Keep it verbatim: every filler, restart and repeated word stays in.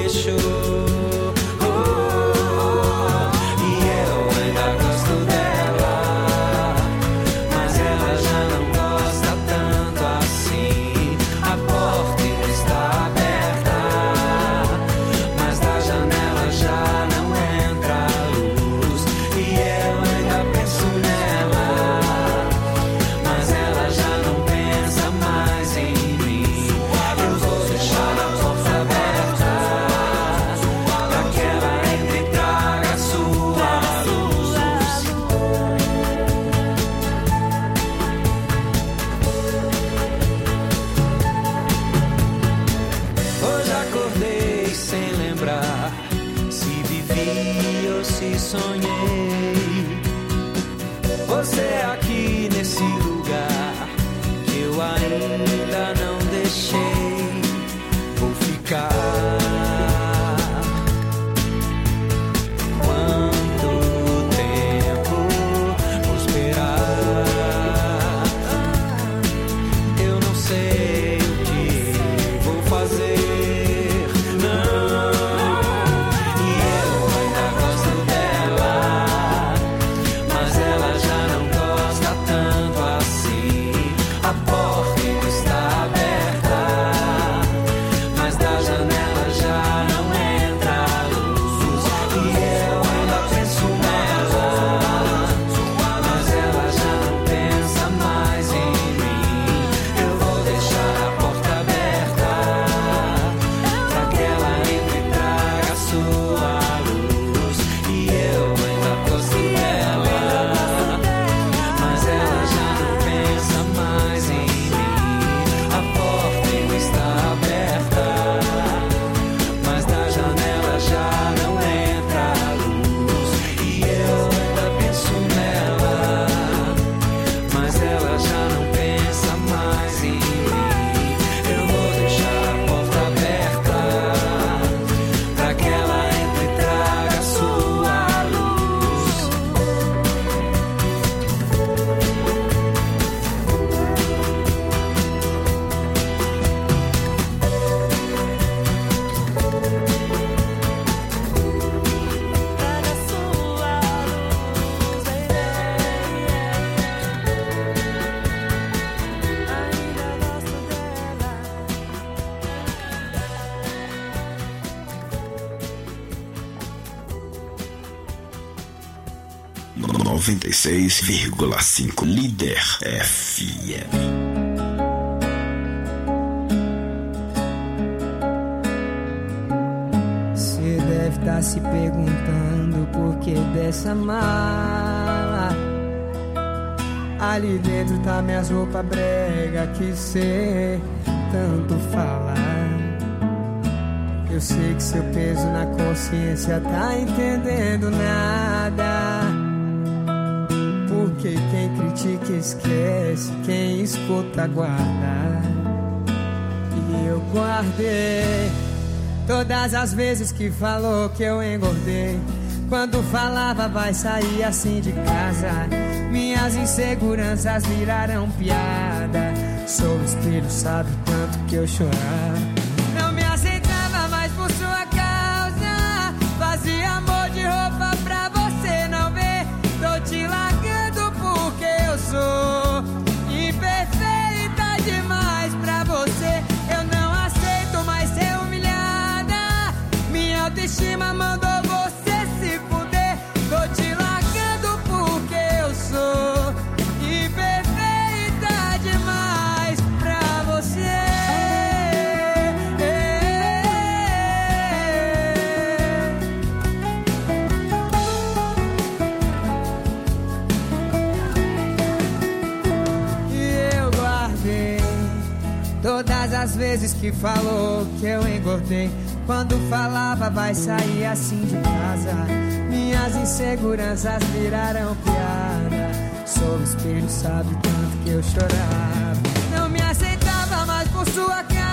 deixou. noventa e seis vírgula cinco Líder F M. Tá se perguntando por que dessa mala. Ali dentro tá minhas roupas brega que cê tanto fala. Eu sei que seu peso na consciência tá entendendo nada. Porque quem critica esquece, quem escuta guarda. E eu guardei todas as vezes que falou que eu engordei. Quando falava vai sair assim de casa. Minhas inseguranças viraram piada. Sou o espelho, sabe o tanto que eu chorava. Não me aceitava mais por sua causa. Fazia amor de roupa pra você não ver. Tô te largando porque eu sou imperfeita demais pra você. Eu não aceito mais ser humilhada. Minha autoestima mandou você se fuder. Tô te largando porque eu sou imperfeita demais pra você. E eu guardei todas as vezes que falou que eu engordei. Quando falava vai sair assim de casa. Minhas inseguranças viraram piada. Sou o espelho, sabe tanto que eu chorava. Não me aceitava mais por sua cara.